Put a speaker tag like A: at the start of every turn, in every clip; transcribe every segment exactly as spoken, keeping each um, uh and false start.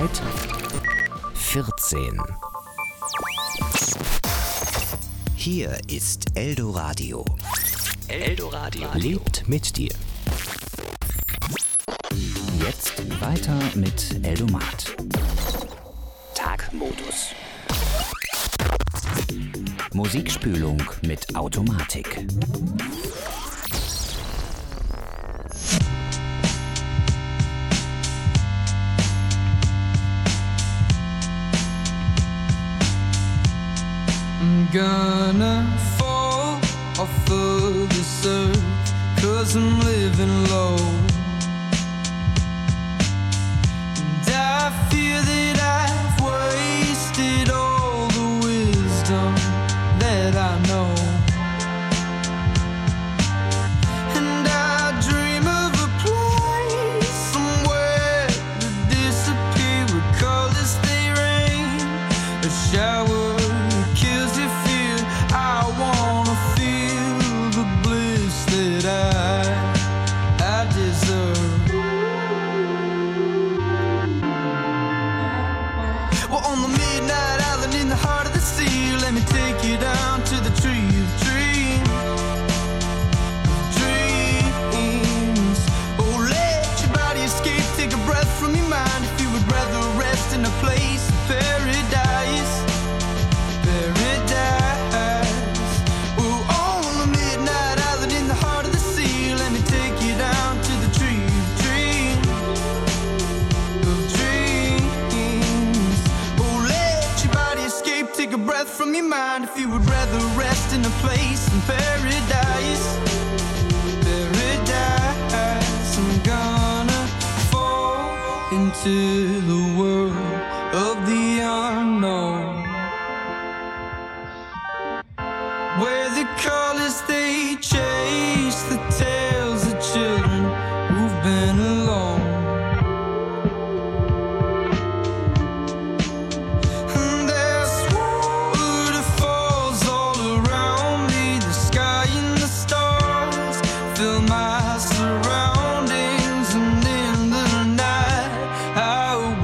A: Zeit vierzehn.
B: Hier ist Eldoradio.
A: Eldoradio lebt mit dir. Jetzt weiter mit Eldomat. Tagmodus. Musikspülung mit Automatik.
C: I'm gonna fall off of this earth, 'cause I'm living low. And I fear that I've wasted all the wisdom that I know. And I dream of a place somewhere to disappear where colors they rain. A shower take you down to the tree of dreams, of dreams. Oh, let your body escape, take a breath from your mind. If you would rather rest in a place of paradise, paradise. Oh, on the midnight island in the heart of the sea, let me take you down to the tree of dreams, of dreams. Oh, let your body escape, take a breath from your mind. If you would rather rest in a place in paradise, paradise. I'm gonna fall into the world of the unknown, where the colors they chase the tales of children who've been alone. My surroundings, and in the night I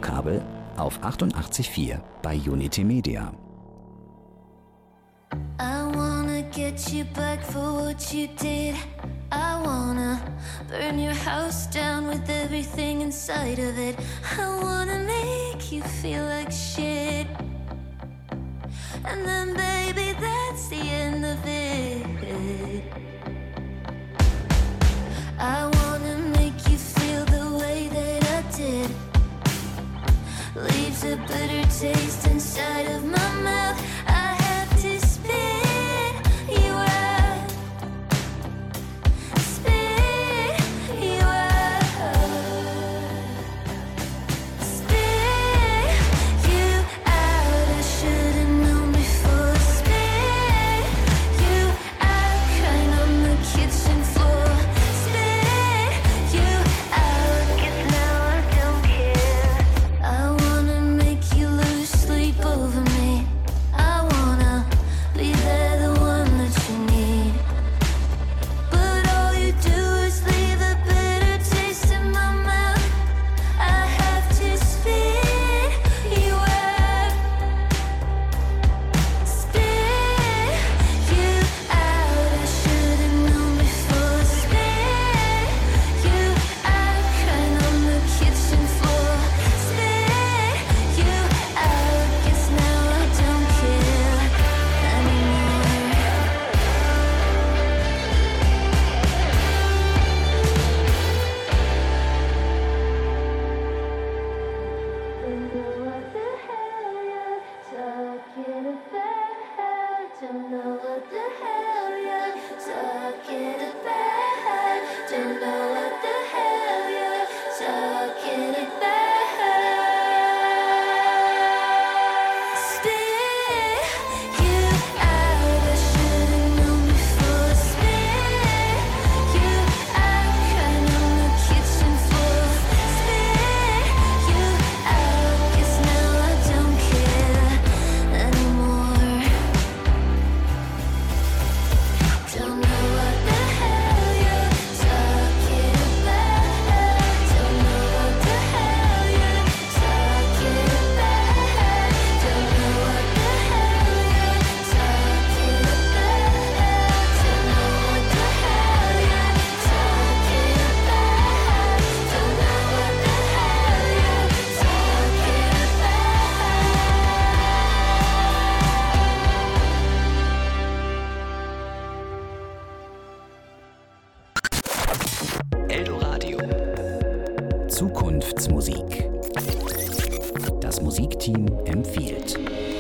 A: Radiokabel auf achtundachtzig Komma vier bei Unity Media.
D: I wanna get you back for what you did. I wanna burn your house down with everything inside of it. I wanna make you feel like shit. And then baby, that's the end of it. I wanna make you feel the way that I did. Leaves a bitter taste inside of my mouth. I have to spit you out. Spit you out. Spit you out. I should've known before. Spit you out. Crying on the kitchen floor. Spit you out. 'Cause now I don't care. I wanna make you lose sleep over me. I wanna be there, the one that you need. But all you do is leave a bitter taste in my mouth. I have to spit you out. Spit you out. I should've known before. Spit you out. Crying on the kitchen floor. Spit you out. Guess now I don't care anymore. Don't know what the hell you're talking about. Don't know what the hell you're talking about. Don't know what the hell you're talking about. Spit you out. I should've known before. Spit you out. Crying on the kitchen floor. Spit you out. Guess now I don't care anymore. Don't know what the hell you're talking about. Don't know what the hell you're talking about. Don't know what the hell you're talking about. Don't know what the hell you're talking about. Don't know what the hell you're talking about.
A: Eldoradio. Zukunftsmusik. Das Musikteam empfiehlt.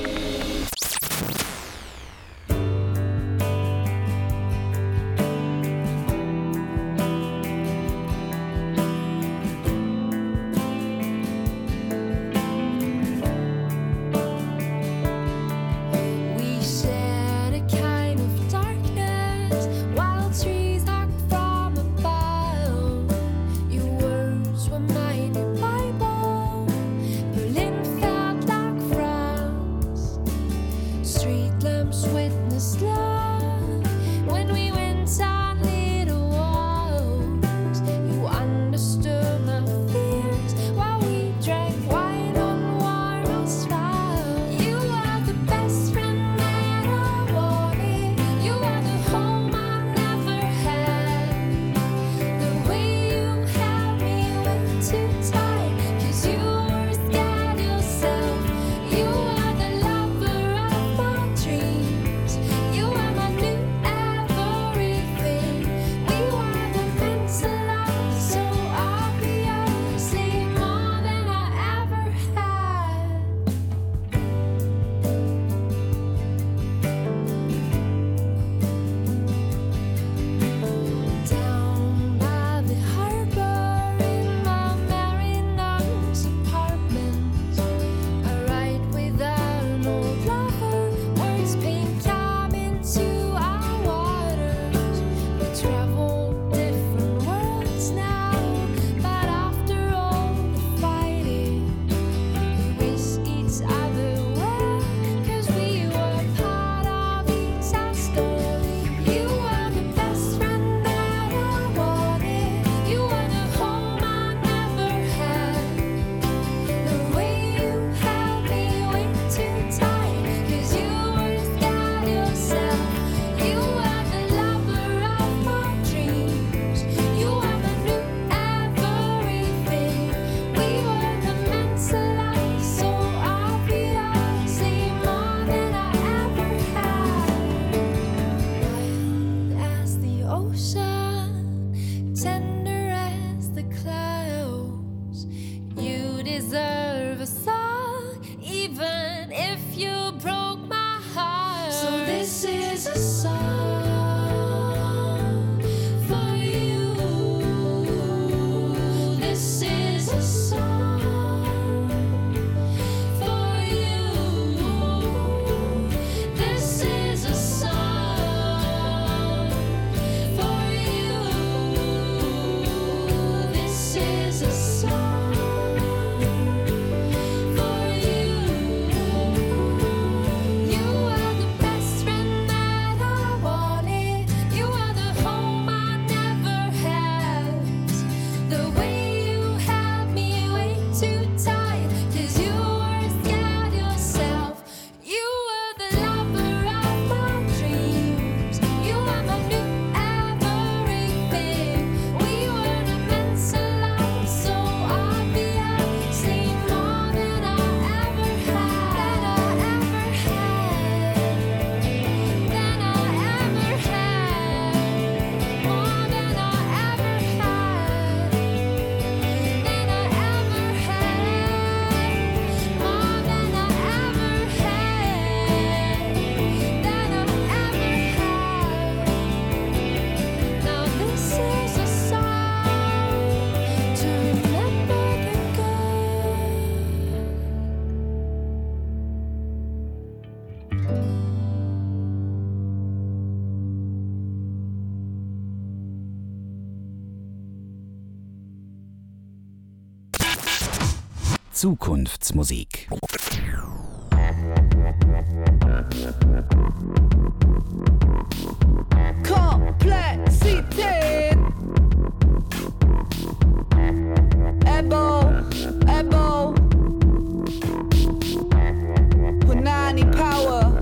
D: We shared a kind of darkness, wild trees hung from above. Your words were my new Bible. Berlin felt like frown.
A: Zukunftsmusik.
E: Komplexität. Ebo, Ebo. Punani Power.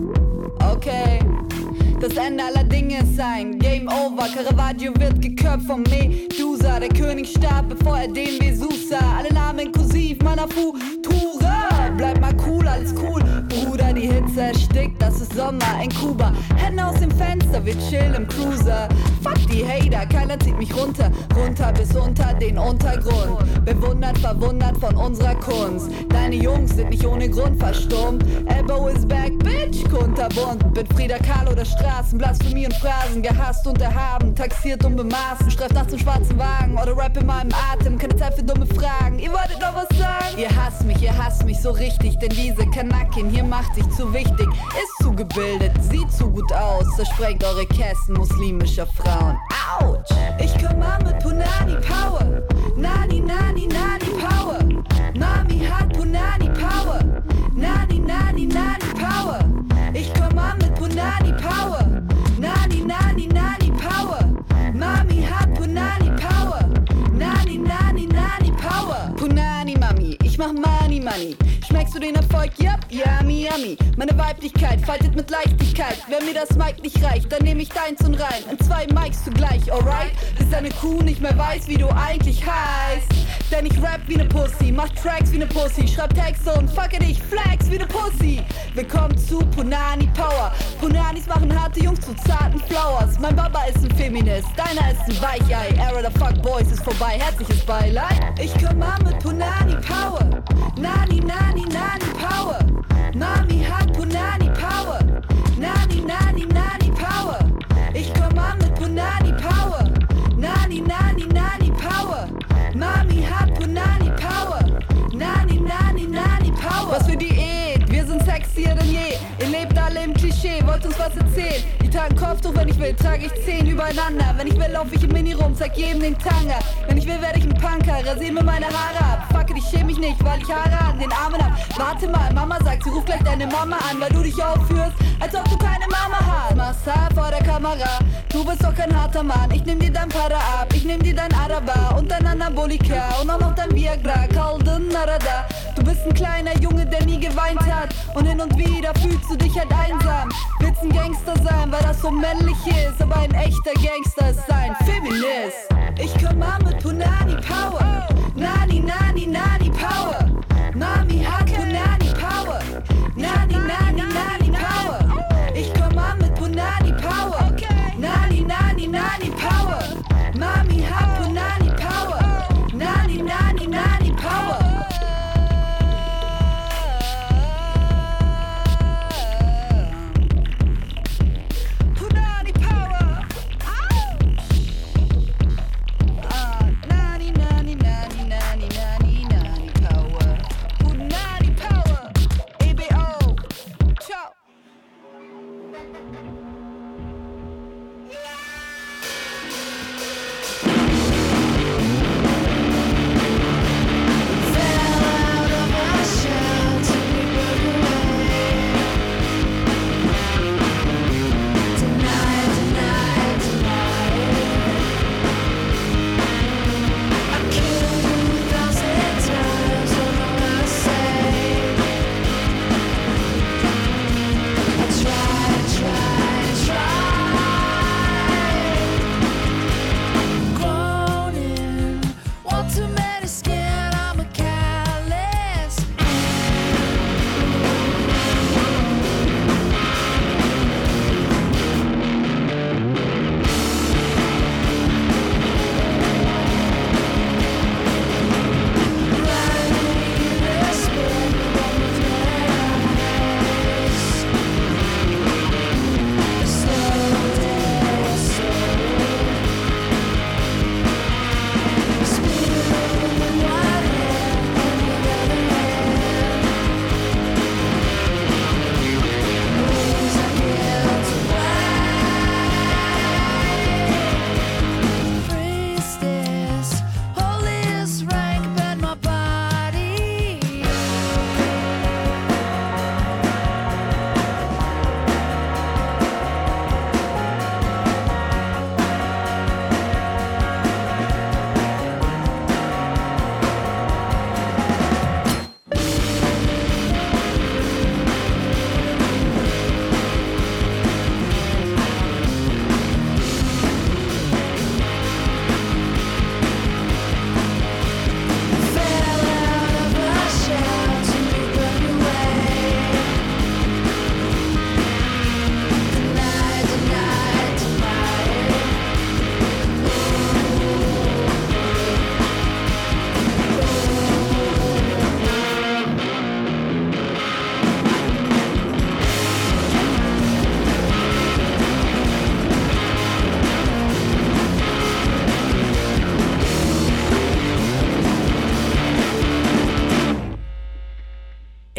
E: Okay. Das Ende aller Dinge ist ein Game Over. Caravaggio wird geköpft vom Medusa. Der König starb, bevor er den Vesuv sah. Alle Namen inklusiv meiner Futura. Bleib mal cool, alles cool, Bruder. Die Hitze erstickt, das ist Sommer in Kuba. Hände aus dem Fenster, wir chillen im Cruiser. Fuck die Hater, keiner zieht mich runter. Runter bis unter den Untergrund. Bewundert, verwundert von unserer Kunst. Deine Jungs sind nicht ohne Grund verstummt. Elbow is back, bitch, kunterbunt. Bin Frida Kahlo der Straßen, Blasphemie und Phrasen. Gehasst und erhaben, taxiert und bemaßen. Streif nachts im schwarzen Wagen oder Rap in meinem Atem. Keine Zeit für dumme Fragen, ihr wolltet noch was sagen? Ihr hasst mich, ihr hasst mich so richtig. Denn diese Kanakin hier macht sich zu wichtig. Ist zu gebildet, sieht zu gut aus. Zersprengt eure Kästen muslimischer Frauen. Autsch! Ich komm an mit Punani Power. Nani, Nani, Nani Power. Mami hat Punani Power. Nani, Nani, Nani Power. Ich komm an mit Punani Power. Nani, Nani, Nani Power. Mami hat Punani Power. Nani, Nani, Nani Power. Punani Mami, ich mach Money, Money. Schmeckst du den Erfolg? Yep, yummy, yummy. Meine Weiblichkeit faltet mit Leichtigkeit. Wenn mir das Mic nicht reicht, dann nehm ich deins und rein. In zwei Mics zugleich, alright? Bis deine Kuh nicht mehr weiß, wie du eigentlich heißt. Denn ich rap wie ne Pussy, mach Tracks wie ne Pussy. Schreib Texte und fucke dich, flex wie ne Pussy. Willkommen zu Punani Power. Punanis machen harte Jungs zu zarten Flowers. Mein Baba ist ein Feminist, deiner ist ein Weichei. Era der Fuck Boys ist vorbei, herzliches Beileid. Ich komm an mit Punani Power. Nani, Nani, Nani Power. Mami hat Punani Power. Nani, Nani, Nani Power. Ich komm an mit Punani Power. Nani, Nani, Nani Power. Mami hat Punani Power. Nani, Nani, Nani Power. Was für Diät, wir sind sexier denn je. Ihr lebt alle im Klischee, wollt uns was erzählen. Ich trage ein Kopftuch, wenn ich will, trage ich zehn übereinander. Wenn ich will, lauf ich im Mini rum, zeig jedem den Tanga. Wenn ich will, werde ich ein Punker, rasier mir meine Haare ab. Fuck it, ich schäme mich nicht, weil ich Haare an den Armen hab. Warte mal, Mama sagt, sie ruft gleich deine Mama an, weil du dich aufführst, als ob du keine Mama hast. Machst hart vor der Kamera, du bist doch kein harter Mann. Ich nehm dir dein Para ab, ich nehm dir dein Araber und dein Anabolika und auch noch dein Viagra, Kalden Narada. Du bist ein kleiner Junge, der nie geweint hat und hin und wieder fühlst du dich halt einsam. Willst ein Gangster sein, weil das so männlich ist, aber ein echter Gangster ist ein Feminist. Ich komm an mit Punani Power. Nani, Nani, Nani Power. Mami hat Punani Power. Nani, Nani, Nani Power. Ich komm an mit Punani Power. Nani, Nani, Nani Power. Mami hat Punani Power. Nani, Nani, Nani Power. Punani Power. Ah, Nani, Nani.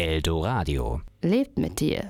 A: Eldoradio.
F: Lebt mit dir.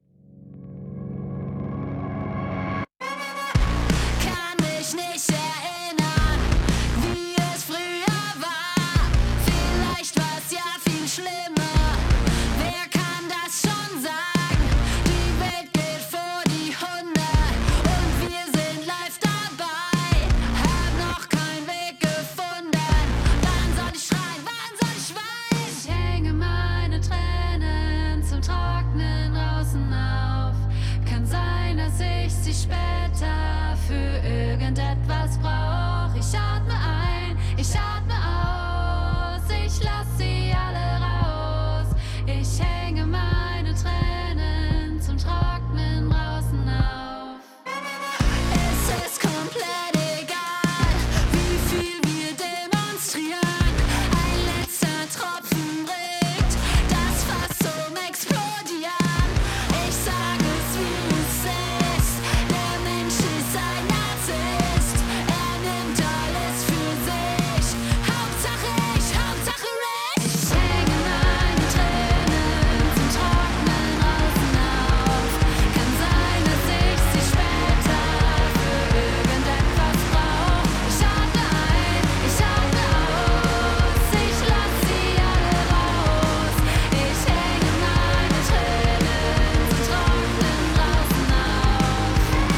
D: Kann mich nicht erinnern, wie es früher war. Vielleicht war es ja viel schlimmer. Wer kann das schon sagen? Die Welt geht vor die Hunde und wir sind live dabei. Hab noch keinen Weg gefunden. Wann soll ich schreien? Wann soll ich weinen? Ich hänge meine Tränen zum Trocknen draußen auf. Kann sein, dass ich sie später für irgendetwas brauch. Ich atme ein, ich atme aus, ich lass sie alle raus. Ich hänge meine Tränen zum Trocknen draußen auf. Es ist komplett egal, wie viel wir demonstrieren. Ein letzter Tropfen bringt das Fass zum Explodieren. Ich sag es, wie es ist, der Mensch ist ein Narzisst. Er nimmt alles für sich, Hauptsache ich, Hauptsache ich. Ich hänge meine Tränen zum Trocknen draußen auf. Kann sein, dass ich sie später für irgendetwas brauch. Ich atme ein, ich atme aus, ich lass sie alle raus. Ich hänge meine Tränen zum Trocknen draußen auf.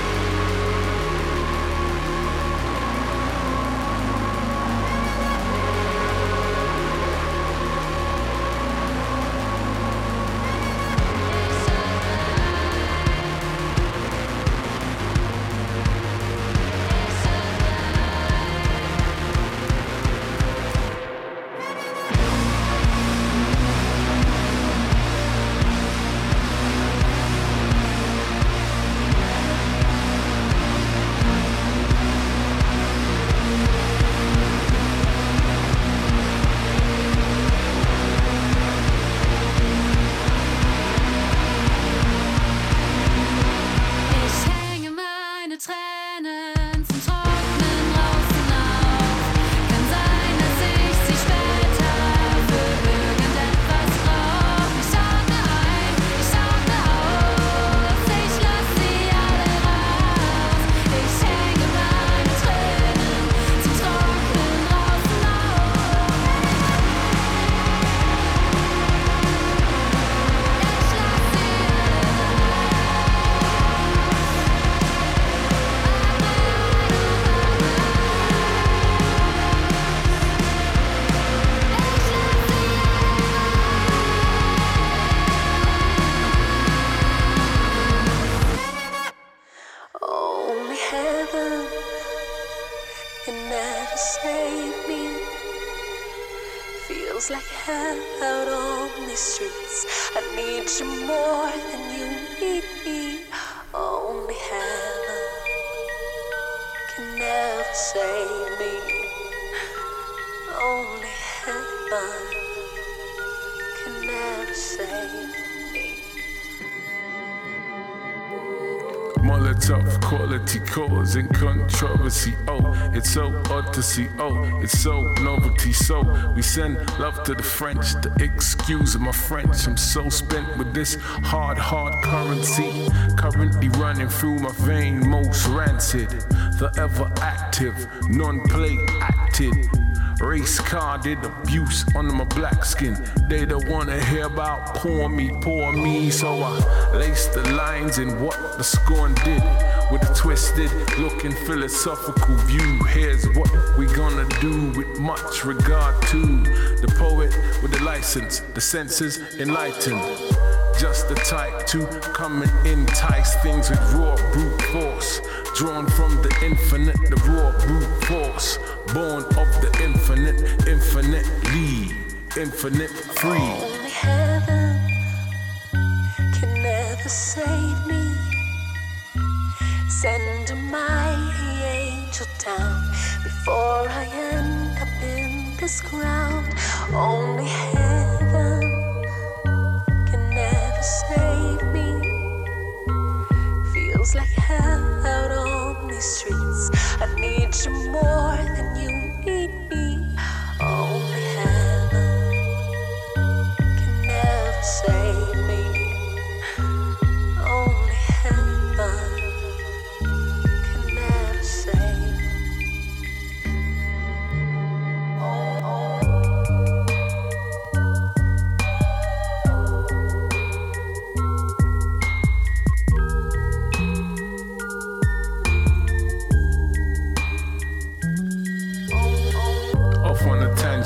D: Ich hänge meine Tränen zum Trocknen draußen auf. Kann sein, dass ich sie später für irgendetwas brauch. Ich atme ein, ich atme aus, ich lass sie alle raus. Ich hänge meine Tränen zum Trocknen draußen auf. Ich lass sie
G: Only heaven can never save me. Feels like hell out on these streets. I need you more than you need me. Only heaven can never save me. Only heaven can never save me.
H: Molotov quality causing controversy. Oh, it's so odd to see. Oh, it's so novelty. So we send love to the French. The excuse of my French. I'm so spent with this hard, hard currency. Currently running through my vein, most rancid. The ever active, non-play acted. Race carded abuse under my black skin. They don't wanna hear about poor me, poor me. So I lace the lines in what the scorn did. With a twisted looking philosophical view. Here's what we gonna do with much regard to the poet with the license, the senses enlightened. Just the type to come and entice things with raw brute force. Drawn from the infinite, the raw brute force. Born of the infinite, infinitely, infinite free.
G: Only heaven can never save me. Send a mighty angel down before I end up in this ground. Only heaven can never save me. Feels like hell out on these streets. I need you more than you need me. Only heaven can never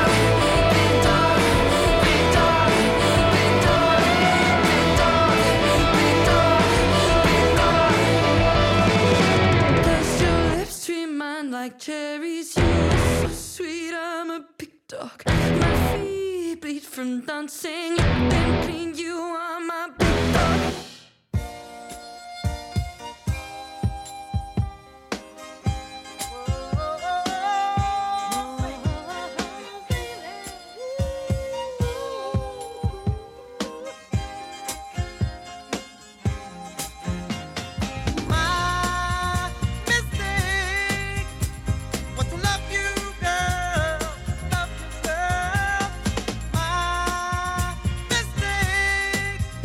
F: Like cherries, you're so sweet, I'm a big dog. My feet bleed from dancing, and clean, you are my big dog.
C: Mistake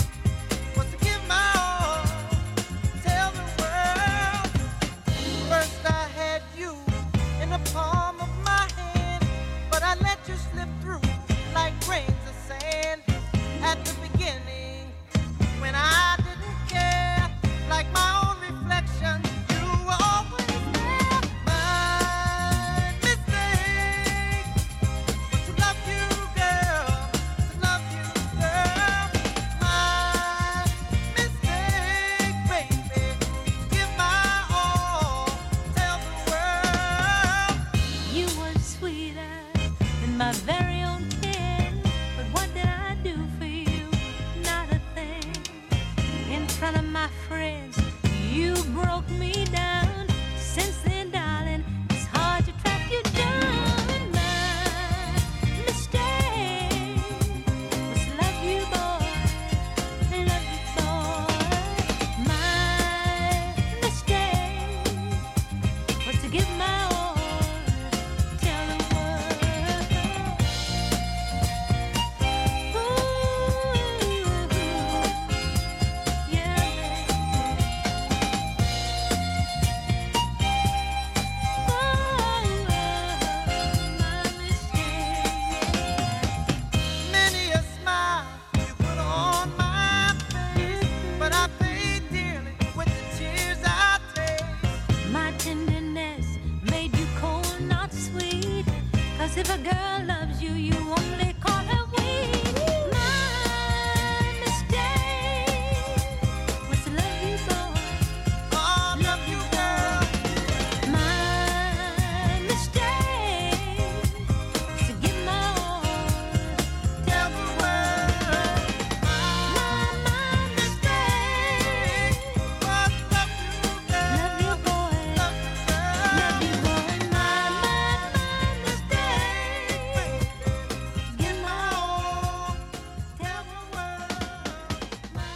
D: 'Cause if a girl loves you, you only call her weak. My mistake was to love you, boy.
C: Oh, love you, girl.
D: My mistake was to give my all.
C: Tell the world.
D: My, my mistake.
C: Oh, love you, girl.
D: Love you, boy.
C: Love you, girl.
D: Love you, boy. My, my, my mistake. Give my all. Tell the world. My,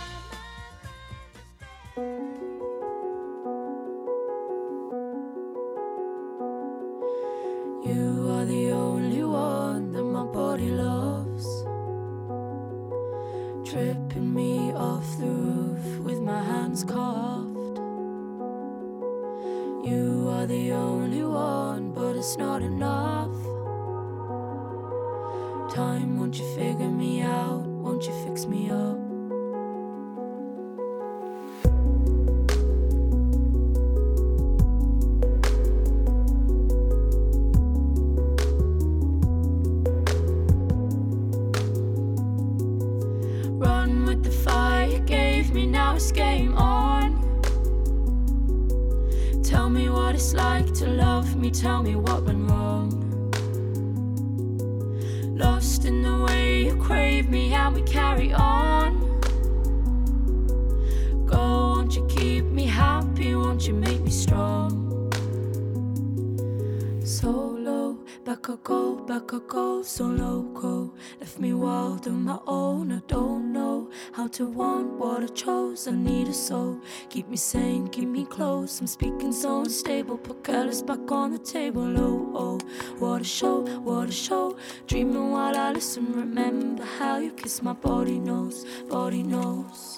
F: You are the only one that my body loves. Tripping me off the roof with my hands carved. You are the only one, but it's not enough. Time, won't you figure me out? Won't you fix me up? Run with the fire you gave me, now it's game on. Tell me what it's like to love me, tell me what went wrong. Lost in the way you crave me and we carry on. Go, won't you keep me happy, won't you make me strong? Solo, back I go, back I go, so loco. Left me wild on my own, I don't know how to want what I chose. I need a soul, keep me sane, keep me close. I'm speaking so unstable, put careless back on the table. Oh, oh, what a show, what a show. Dreaming while I listen, remember how you kiss my body knows, body knows.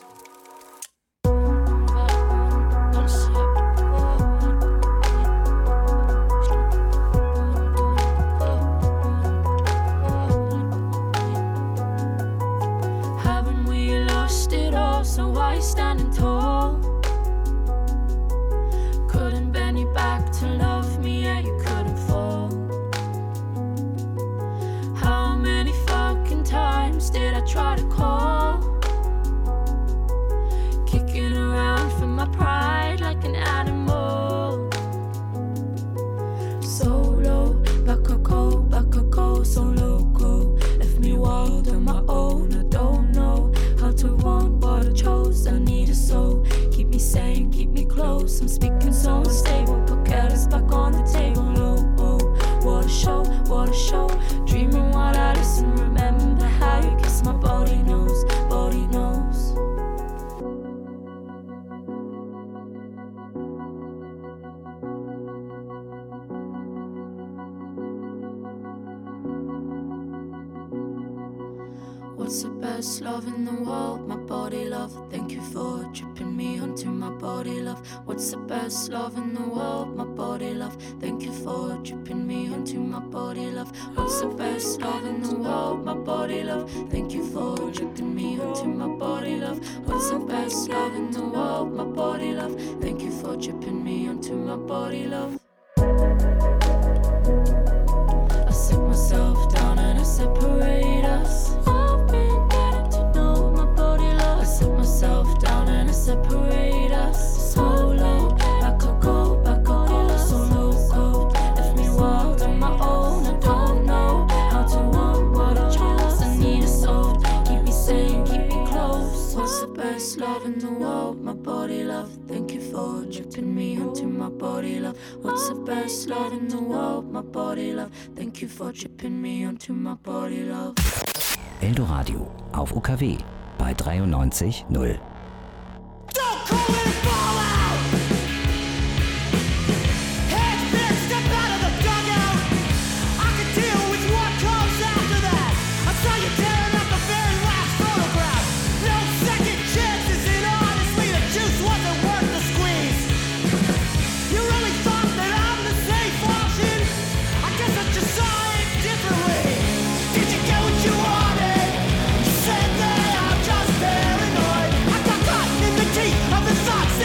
F: Haven't we lost it all? So why you standing tall? Couldn't bend you back to love me, yeah, you couldn't fall. How many fucking times did I try to call? Kicking around for my pride like an animal. Solo, back I go, back I go, so loco. Left me wild on my own, I don't know how to want what I chose. I need a soul, keep me sane, keep me close. I'm speaking so unstable, put careless back on the table. Oh, oh, what a show, what a show. Dreaming while I listen, remember how you kiss my body knows, body knows. What's the best love in the world? My body love. Thank you for tripping me onto my body love. What's the best love in the world? My body love. Thank you for tripping me onto my body love. What's the best love in the world? My body love. Thank you for tripping me onto my body love. What's the best love in the world? My body love. Thank you for tripping me onto my body love. I sit myself down and I separate us. I've been getting to know my body love. I sit myself down and I separate us. Solo, back I go, back I go, so loco. Left me wild on my own, I don't know how to want what I chose. I need a soul, keep me sane, keep me close. What's the best love in the world? My body love. Thank you for tripping me onto my body love. What's the best love in the world? My body love. Thank you for tripping me onto my body love.
A: Eldoradio auf U K W bei dreiundneunzig Komma null.
C: Don't call it a fallout. Heads bent, step out of the dugout. I can deal with what comes after that. I saw you tearing up the very last photograph. No second chances, and honestly, the juice wasn't worth the squeeze. You really thought that I'm the safe option? I guess I just saw it differently. Did you get what you wanted? You said that I'm just paranoid. I got caught in the teeth of the thoughts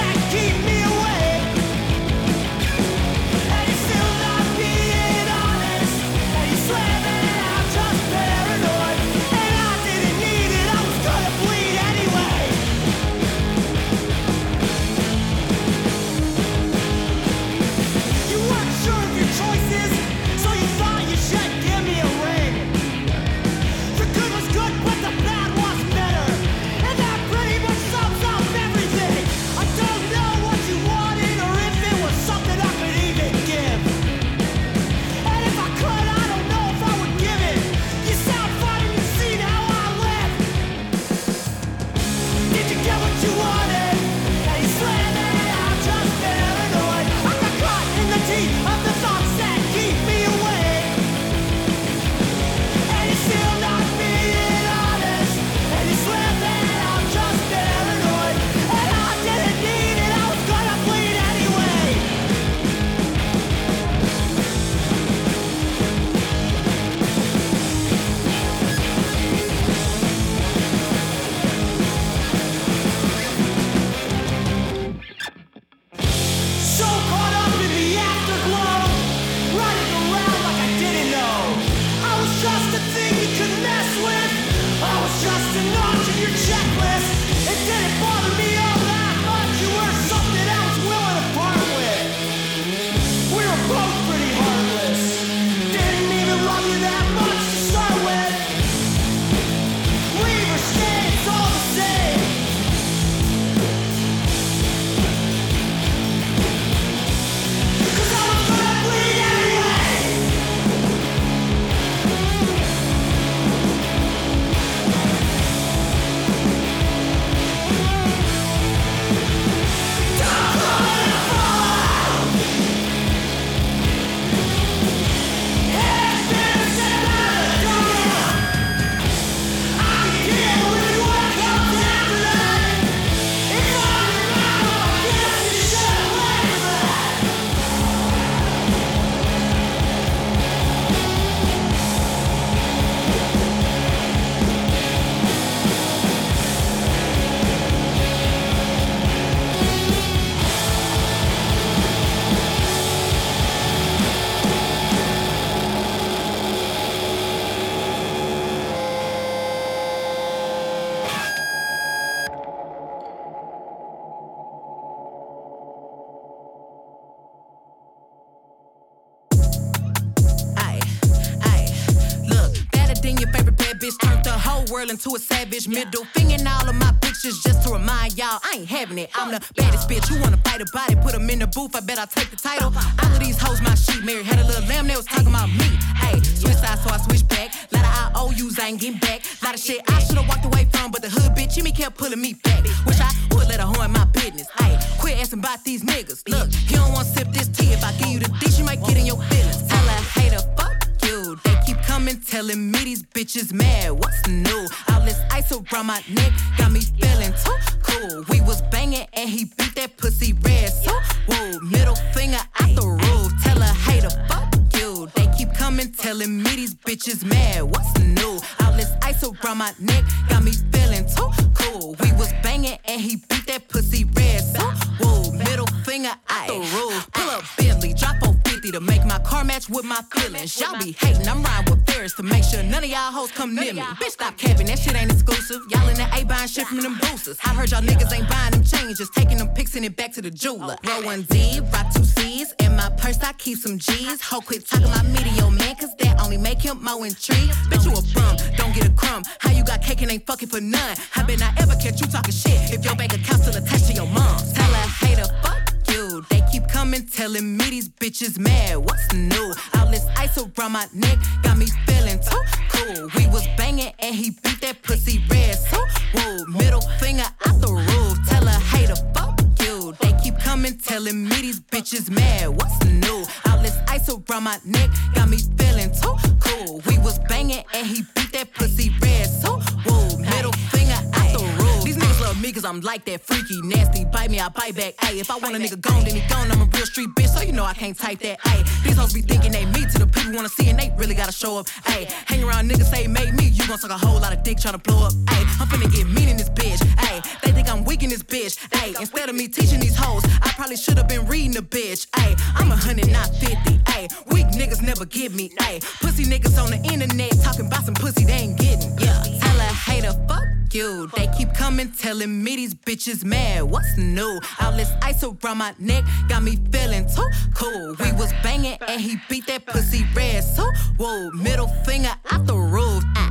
I: bad bitch turned the whole world into a savage. Middle finger in all of my pictures just to remind y'all I ain't having it. I'm the baddest bitch. You wanna fight about it? Put them in the booth. I bet I take the title. All of these hoes my sheet married. Had a little lamb that was talking about me. Hey, switch sides so I switch back. Lot of I O Us I ain't getting back. Lot of shit I should've walked away from, but the hood bitch Jimmy kept pulling me back. Wish I would let her horn my business. Hey, quit asking about these niggas. Look, he don't want to sip this tea. If I give you the dish, you might get in your feelings. Tell her hater, fuck you. They keep coming, telling me these bitches mad. What's new? All this ice around my neck got me feeling too cool. We was banging and he beat that pussy red. So, whoa, middle finger out the roof. Tell her hater, fuck you. They keep coming, telling me these bitches mad. What's new? All this ice around my neck got me feeling too cool. We was banging and he beat that pussy red. So, whoa, middle finger out the roof. Pull up Bentley, drop four fifty to make my car match with my feelings. Y'all be hating, I'm riding with Ferris to make sure none of y'all hoes come near me. Bitch, stop capping, that shit ain't exclusive. Y'all in the A buying shit from them boosters. I heard y'all niggas ain't buying them chains, just taking them pics and it back to the jeweler. Roll one Z, rock two C's, in my purse I keep some G's. Ho, quit talking about me to your man, cause that only make him more intrigued. Bitch, you a bum, don't get a crumb. How you got cake and ain't fucking for none? I bet not ever catch you talking shit if your bank account still attached to your mom. Tell her hater, fuck you. They keep coming, telling me these bitches mad. What's new? All this ice around my neck got me feeling too cool. We was banging and he beat that pussy red. So, whoa, middle finger out the roof. Tell her hater, fuck you. They keep coming, telling me these bitches mad. What's new? All this ice around my neck got me feeling too cool. We was banging and he beat that pussy red. So, whoa, middle finger out the roof. These niggas love me cause I'm like that freaky, nasty. Bite me, I bite back. Ayy, if I want a nigga gone, then he gone. I'm a real street bitch, so you know I can't type that. Ayy, these hoes be thinking they me to the people wanna see and they really gotta show up. Ayy, hang around niggas say made me, you gon' suck a whole lot of dick tryna blow up. Ayy, I'm finna get mean in this bitch. Ayy, they think I'm weak in this bitch. Ayy, instead of me teaching these hoes, I probably should've been reading the bitch. Ayy, I'm a hundred, not fifty. Ayy, weak niggas never get me. Ayy, pussy niggas on the internet talking about some pussy they ain't getting. Yeah, tell a hater, fuck you. They keep coming, telling me these bitches mad. What's new? All this ice around my neck got me feeling too cool. We was banging and he beat that pussy red. So, whoa, middle finger out the roof. Ah.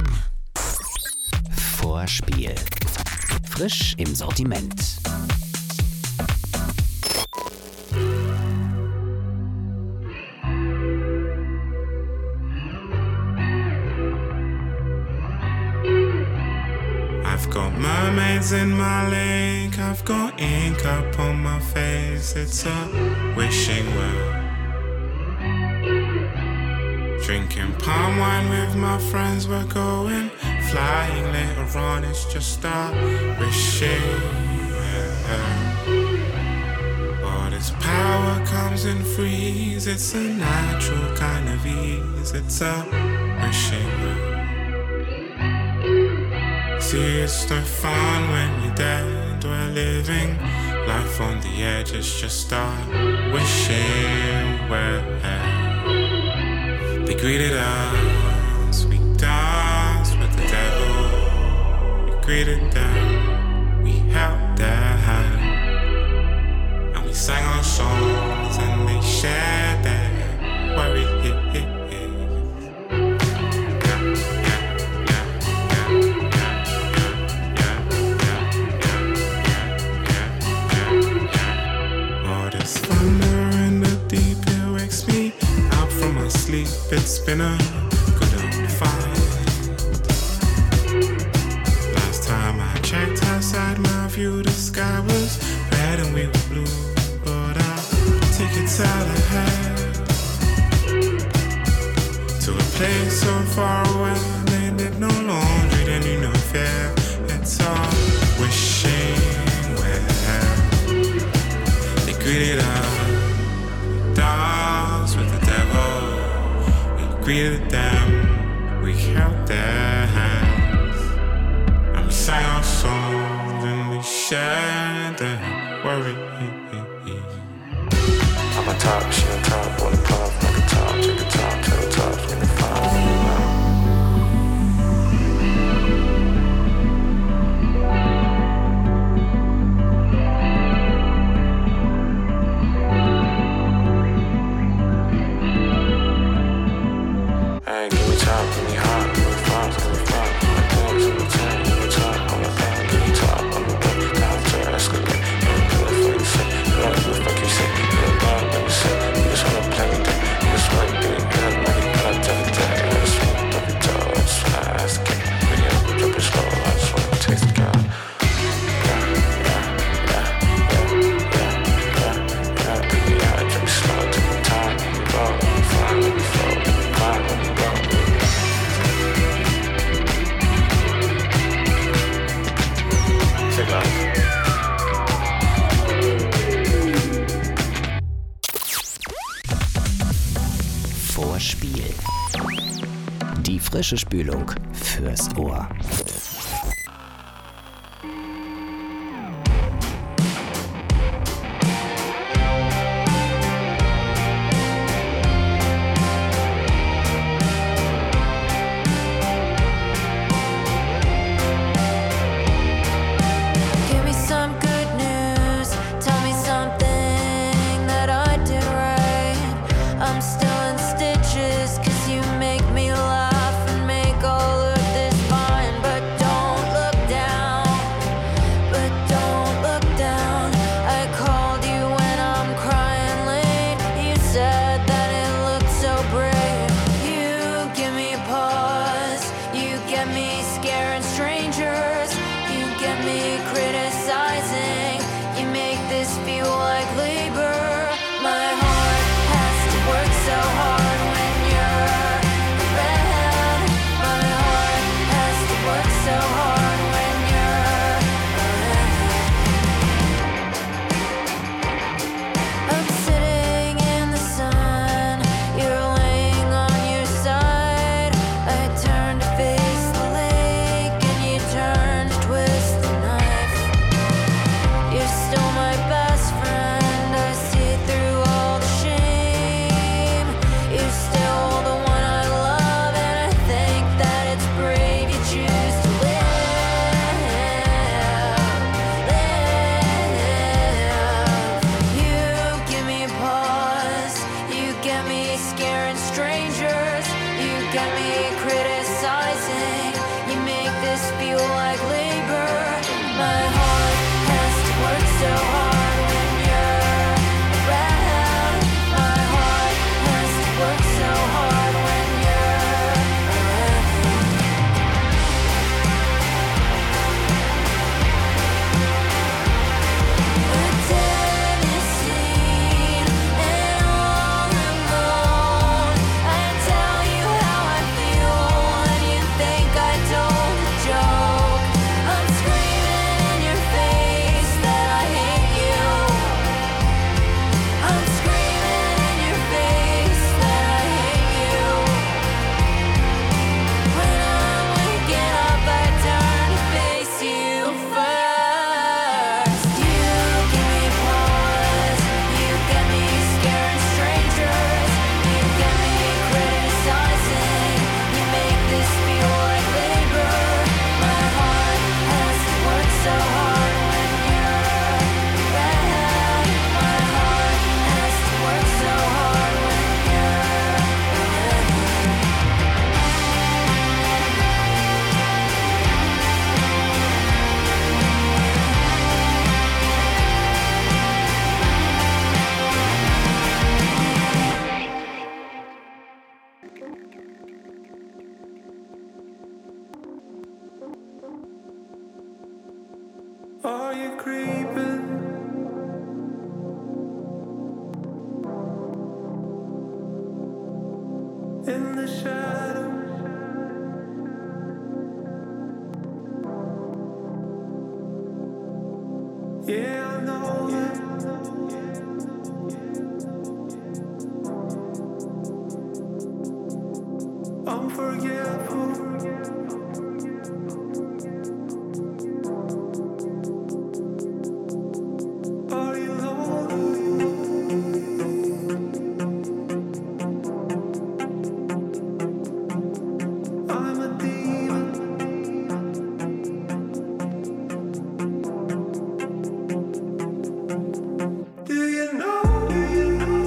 A: Vorspiel. Frisch im Sortiment.
J: I've got mermaids in my lake, I've got ink up on my face, it's a wishing well. Drinking palm wine with my friends, we're going flying later on, it's just a wishing well. All this power comes in freeze, it's a natural kind of ease, it's a wishing well. See, it's no fun when you're dead. We're living life on the edge. It's just a wishing well. They greeted us. We danced with the devil. We greeted them. We held their hand. And we sang our songs and they shared their worry. Sleep, it's been a good old fight. Last time I checked outside my view, the sky was red and we were blue. But I'll take it out ahead to a place so far away. They did no laundry, they knew no fear. It's all wishing well. They greeted us, danced with the devil. Greeted them, we held their hands, and we sang our songs and we shared their worry.
K: I'm on top, she on top, wanna pop like a top, take a top, tell the top, give me five. Hey, give me top, give me hot, give me five, give me five.
B: vor Spiel. Die frische Spülung fürs Ohr.
F: Give me some good news. Tell me something that I did right. I'm still in stitches 'cause you make me laugh and make all of this fine. But don't look down, but don't look down. I called you when I'm crying late. You said that it looked so brave. You give me a pause. You get me scaring strangers. You get me criticizing. You make this feel like labor. My heart has to work so hard when you're around. My heart has to work so hard when you're around. I'm sitting in the sun. You're laying on your side. I turn to face the lake and you turn to twist the knife. You're still my best friend. I see through all the shame. You're still the one I love, and I think that it's brave you choose to live. Live. You give me a pause. You get me scaring strangers. You get me criticizing. You make this feel like labor. My heart has to work so hard when you're around. My heart has to work so hard when you're around. A tennis scene and all alone. I tell you how I feel and you think I told a joke. I'm screaming in your face that I hate you. I'm screaming in your face that I hate you. When I'm waking up, I turn to face you first. You give me pause. You get me scaring strangers. You get me criticizing. You make this feel like labor. My heart has to work so hard when you're around. My heart has to work so hard when you're around.
J: Are you creeping? In the shadows. Yeah, I know that. I'm forgetful. Are you lonely? I'm a demon. Do you know? Do you know?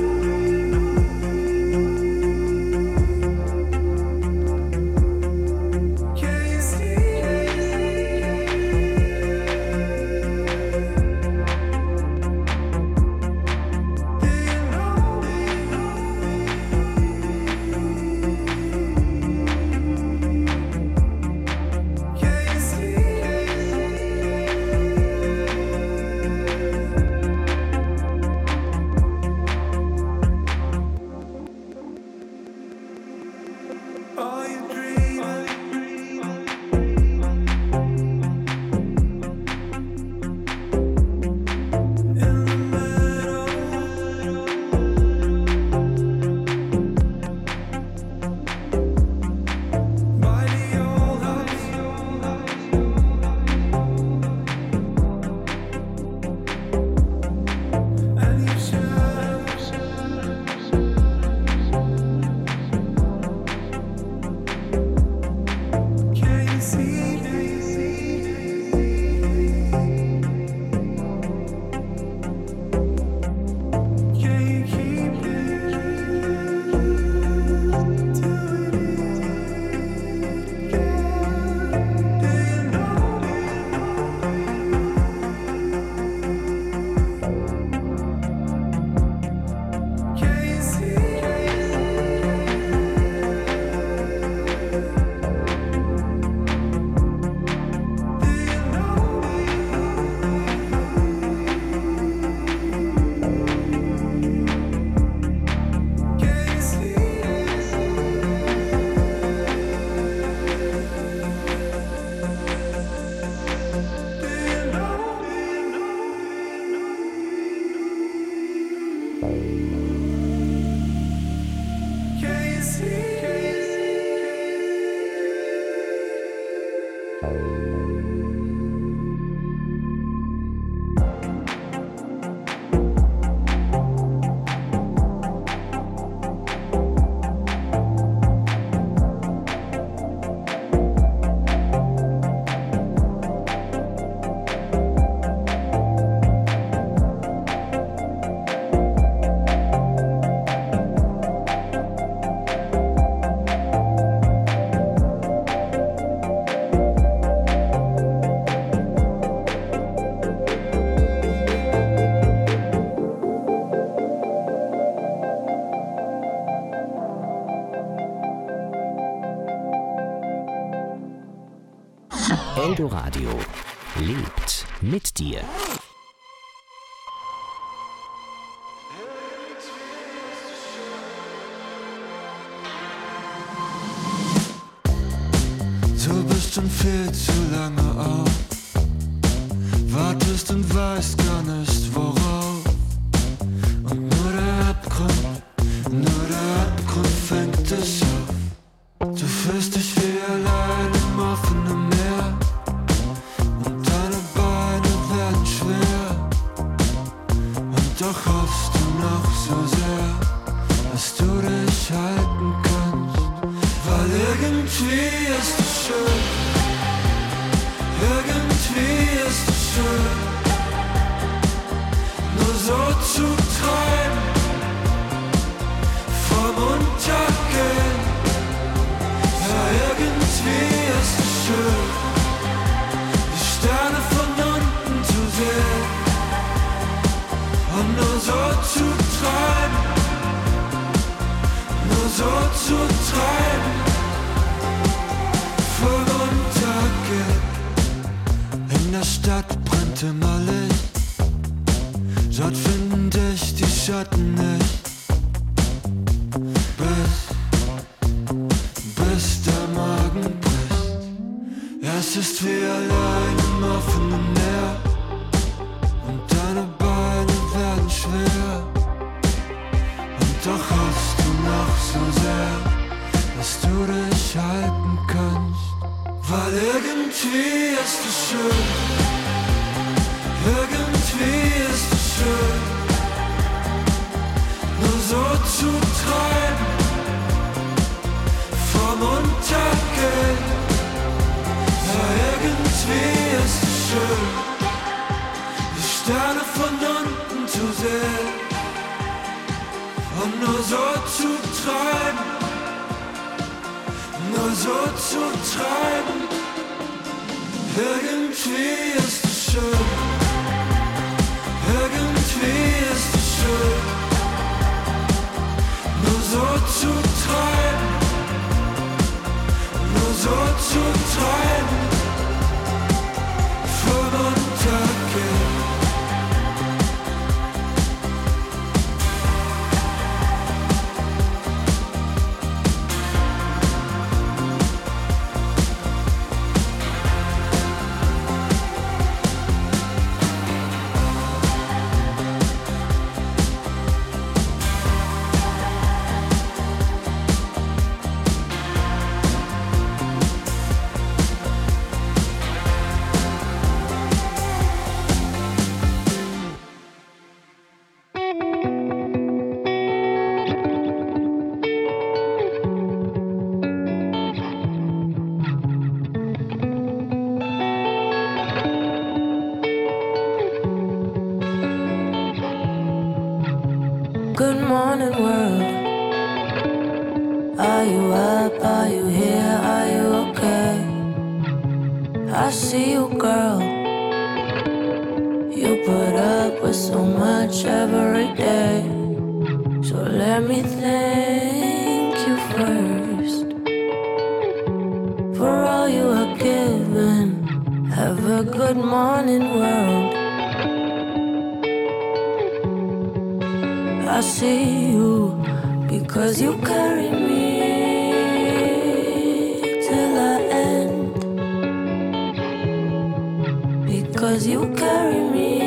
B: Eldoradio lebt mit dir.
C: Du bist schon viel zu lange auf, wartest und weißt gar nicht worauf. Und nur der Abgrund, nur der Abgrund fängt dich auf. Du fühlst dich wie allein im offenen Meer und deine Beine werden schwer. Und doch hoffst du noch so sehr, dass du dich halten kannst. Weil irgendwie ist es schön, irgendwie ist es schön, nur so zu träumen, vom Untergehen. Ja, irgendwie ist es schön, die Sterne von unten zu sehen und nur so zu träumen, nur so zu träumen. In der Stadt brennt immer Licht, dort finden dich die Schatten nicht. Bis, bis der Magen bricht. Ja, es ist wie allein im offenen Meer und deine Beine werden schwer. Und doch hoffst du noch so sehr, dass du dich halten kannst. Weil irgendwie ist es schön, irgendwie ist es schön, nur so zu träumen, vom Untergehen. Ja, irgendwie ist es schön, die Sterne von unten zu sehen und nur so zu träumen, nur so zu treiben. Irgendwie ist es schön, irgendwie ist es schön, nur so zu treiben, nur so zu treiben, vom Untergehen.
F: Good morning, world. Are you up? Are you here? Are you okay? I see you, girl. You put up with so much every day. So let me thank you first for all you are given. Have a good morning, world. I see you because you carry me till I end. Because you carry me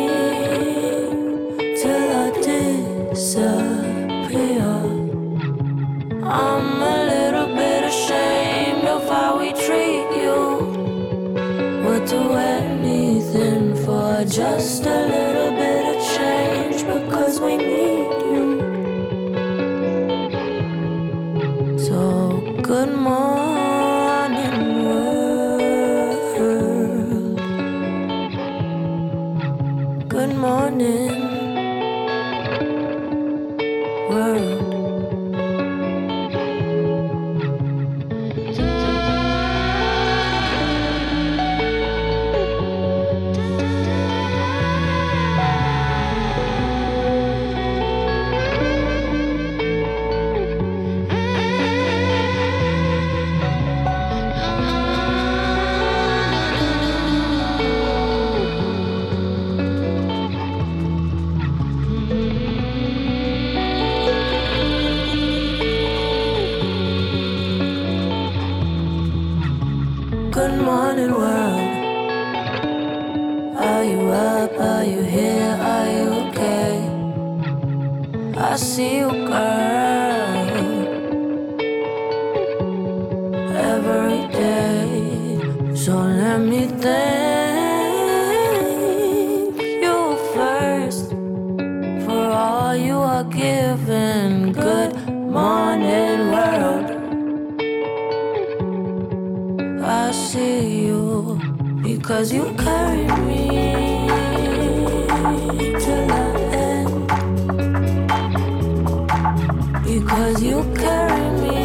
F: till I disappear. I'm a little bit ashamed of how we treat you. We'll do anything for just a little bit of change because we need you. So good morning, world. Good morning, world. morning world. Are you up? Are you here? Are you okay? I see you, girl, every day. So let me thank you first for all you are given. Good morning world. I see you because you carry me till the end. Because you carry me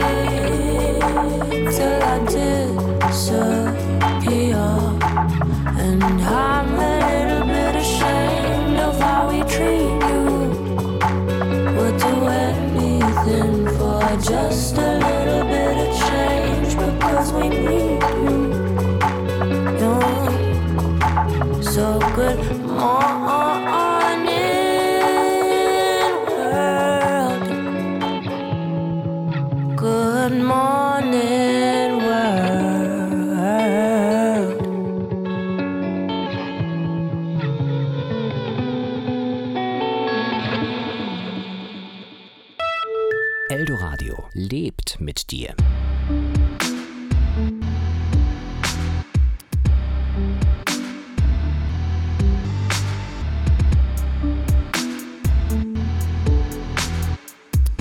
F: till I disappear. And I'm a little bit ashamed of how we treat you. We'll do anything for just a little bit of change, because we need you. No. So good morning world. Good morning world.
B: Eldoradio lebt mit dir.